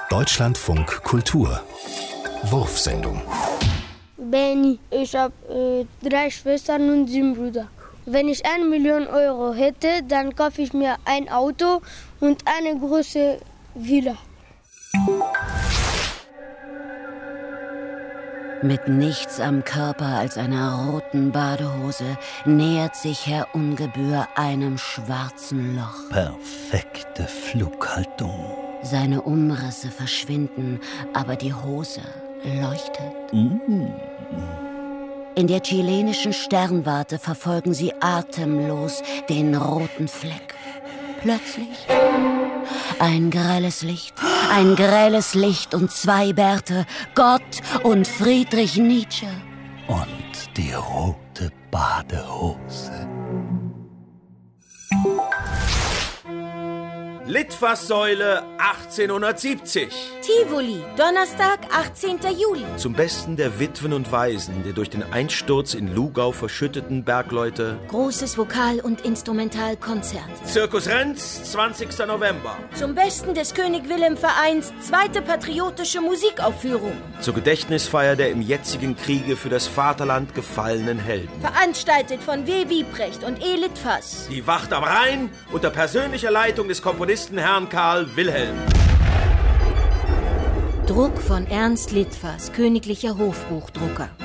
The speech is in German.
Deutschlandfunk Kultur Wurfsendung. Benny, ich habe 3 Schwestern und 7 Brüder. Wenn ich 1 Million Euro hätte, dann kaufe ich mir ein Auto und eine große Villa. Mit nichts am Körper als einer roten Badehose nähert sich Herr Ungebühr einem schwarzen Loch. Perfekte Flughaltung. Seine Umrisse verschwinden, aber die Hose leuchtet. In der chilenischen Sternwarte verfolgen sie atemlos den roten Fleck. Plötzlich ein grelles Licht und 2 Bärte, Gott und Friedrich Nietzsche. Und die rote Badehose. Litfaßsäule 1870. Tivoli, Donnerstag, 18. Juli. Zum Besten der Witwen und Waisen der durch den Einsturz in Lugau verschütteten Bergleute. Großes Vokal- und Instrumentalkonzert. Zirkus Renz, 20. November. Zum Besten des König Wilhelm Vereins 2. patriotische Musikaufführung. Zur Gedächtnisfeier der im jetzigen Kriege für das Vaterland gefallenen Helden. Veranstaltet von W. Wiebrecht und E. Litfaß. Die Wacht am Rhein unter persönlicher Leitung des Komponisten Herrn Karl Wilhelm. Druck von Ernst Litfaß, Königlicher Hofbuchdrucker.